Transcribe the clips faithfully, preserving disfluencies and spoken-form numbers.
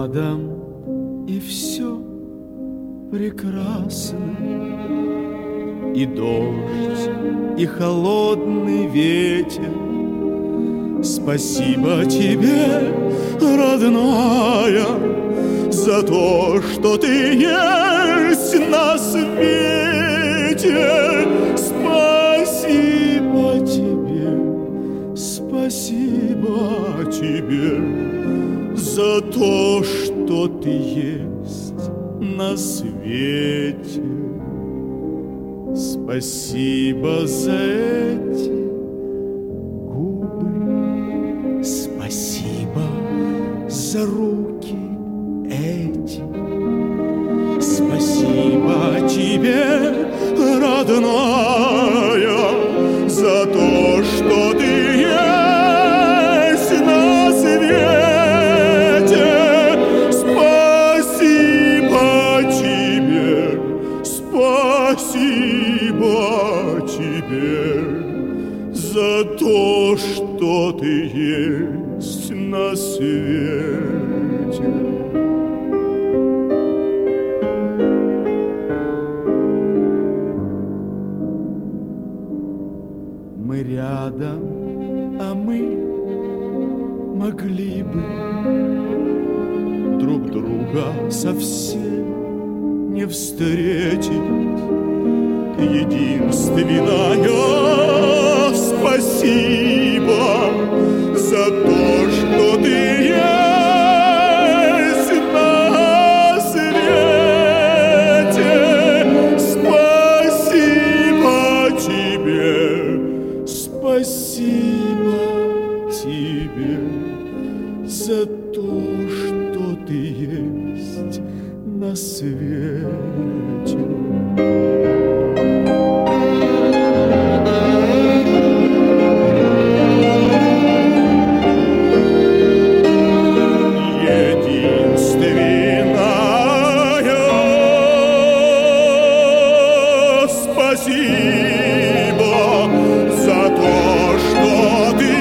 рядом, и все прекрасно. И дождь, и холодный ветер. Спасибо тебе, родная, за то, что ты есть на свете. Спасибо тебе, спасибо тебе за то, что ты есть на свете. Спасибо за эти губы, спасибо за руки эти. Спасибо тебе, родная, за то, что ты есть на свете. Спасибо тебе, спасибо тебе за то, что ты есть на свете. Мы рядом, а мы могли бы друг друга совсем не встретить. Единственное спасибо за то, что ты есть на свете. Спасибо тебе, спасибо тебе за то, что ты есть на свете. Спасибо за то, что ты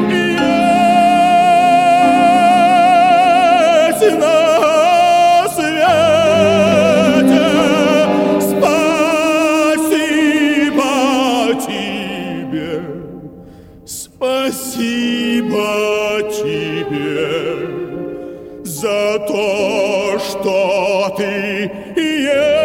есть на свете. Спасибо тебе, спасибо тебе за то, что ты есть.